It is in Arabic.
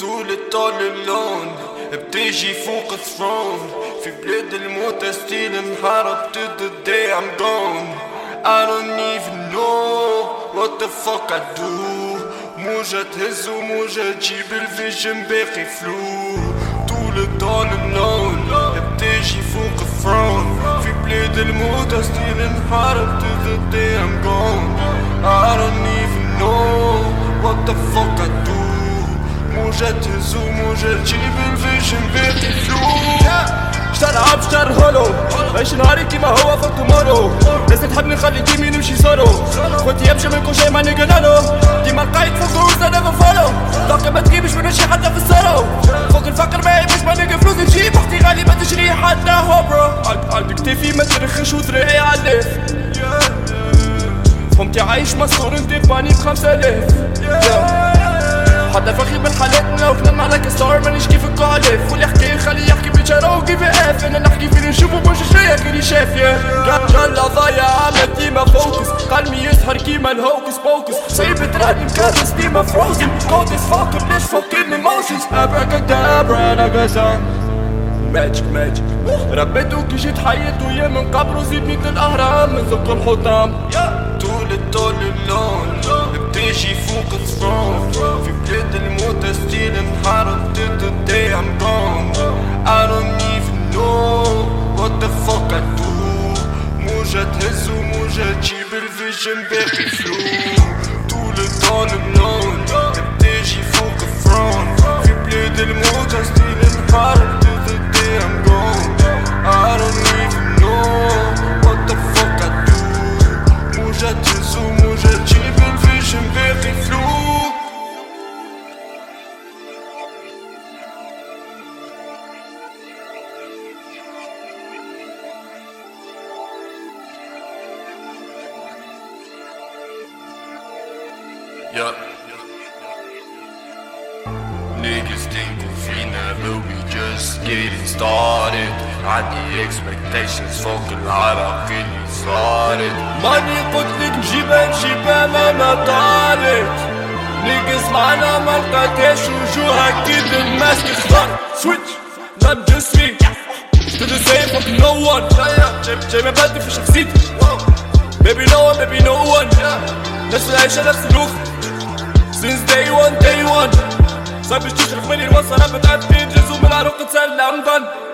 طول اللون بتيجي فوق الثرون في بلاد الموت ستيل محارب to the day I'm gone. I don't even know what the fuck I do. موجة تهز وموجة تجيب الفيجن باقي فلو. طول اللون بتيجي فوق الثرون في بلاد الموت ستيل محارب to the day I'm gone. I don't even know what the fuck I do. موجة تهز وموجة تجيب الفيجن باقي فلو. شتار عب شتار هولو عيش نهاري كيما هو فوق تومورو. ناس تحبني خلي تيمي نمشي سولو. كنت يمشي من كل شي ما نقنانو ديما قايد فوق روز انا بفولو. طاقة ما تجيبش من شي حتى في السولو. فوق الفقر ما يبيش ما نلقى فلوس نجيب اختي غالي ما تشري حتى هو برو. عند كتافي ما ترخش وذراعي عاللاف. فهمتي عايش مسطور ندير باني ب5000. حتى فخي بالحالات لو كلام عليك ستار مانيش كيف الكالف. واللي يحكي خلي يحكي بيتشارو وكيف اف. انا نحكي فين نشوفو مش شوية كيري شاف يا جلا ضايع عامل ديما فوكس. قلبي يسهر كيما الهوكس بوكس. سايب تراني مكابس ديما فروزن. كودس فاكر ليش فوقين ايموشنز. ابراكادابرا انا قسم ماجيك ربيتو كي جيت حيت ويا من قبرو زيدني الاهرام من زق الحطام. طول اللون بتيجي فوق الثرون في بلاد الموت ستيل محارب to the day I'm gone. I don't even know what the fuck I do. موجة تهز وموجة تجيب الفيجن باقي فلو. طول اللون بتيجي فوق الثرون في بلاد الموت ستيل محارب to the day I'm gone. I don't even know what the fuck I do. موجة تهز وموجة تجيب الفيجن باقي فلو. Yeah. Niggas think فينا but we just getting started. عندي expectations فوق العرق اللي صارت. ماني قلتلك نجيبها مهما طالت. نيجز معنا ما لقيتهاش وجوهها كيف الماسك اختار. Switch not just me to the same fucking no one. جاي مبادئ في شخصيتي. Baby no one نفس العيشة نفس اللغة since day one. صعب تشرف مني الوصلة بتعدي جزء من العروق تسلم ضن.